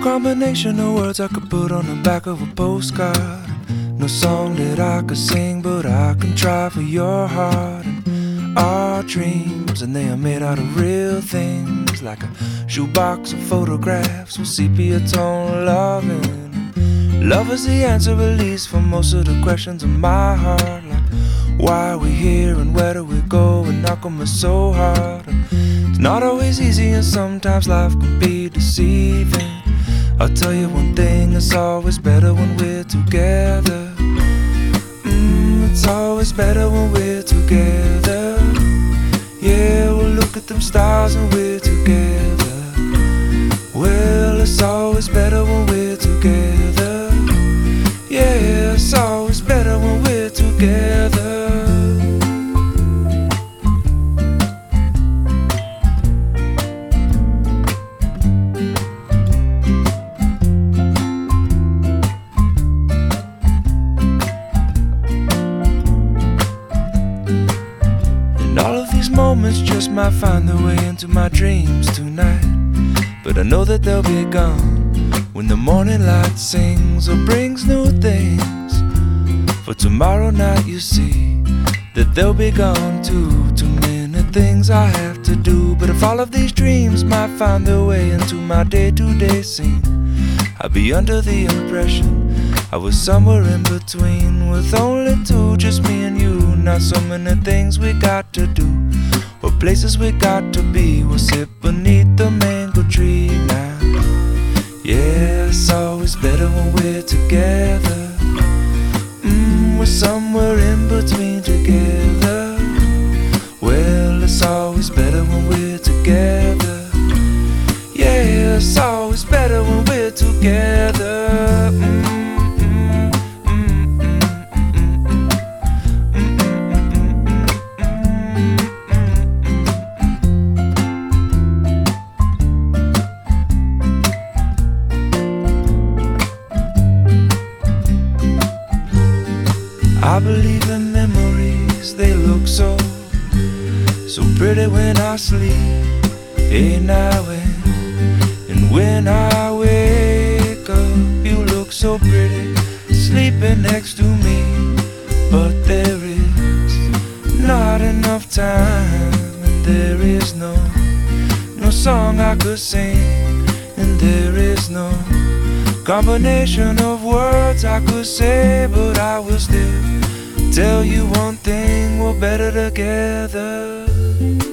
combination of words I could put on the back of a postcard. No song that I could sing, but I can try for your heart. And our dreams, and they are made out of real things, like a shoebox of photographs with sepia tone loving. Love is the answer, at least, for most of the questions in my heart, like why are we here and where do we go, and how come it's so hard. And it's not always easy, and sometimes life can be deceiving. I'll tell you one thing, it's always better when we're together. It's always better when we're together. Yeah, we'll look at them stars and we're together. Well, it's always better when we're together. Yeah, it's always better when we're together. All of these moments just might find their way into my dreams tonight, but I know that they'll be gone when the morning light sings or brings new things. For tomorrow night you see that they'll be gone too. Too many things I have to do, but if all of these dreams might find their way into my day-to-day scene, I'd be under the impression I was somewhere in between, with only two, just me and you. Not so many things we got to do, or places we got to be. We'll sit beneath the mango tree now. Yeah, it's always better when we're together. We're somewhere in between together. Well, it's always better when we're together. Yeah, it's always better when we're together. I believe in memories, they look so pretty when I sleep. Hey now and when I wake up, you look so pretty sleeping next to me. But there is not enough time, and there is no song I could sing, and there is no combination of words I could say, but I will still tell you one thing, we're better together.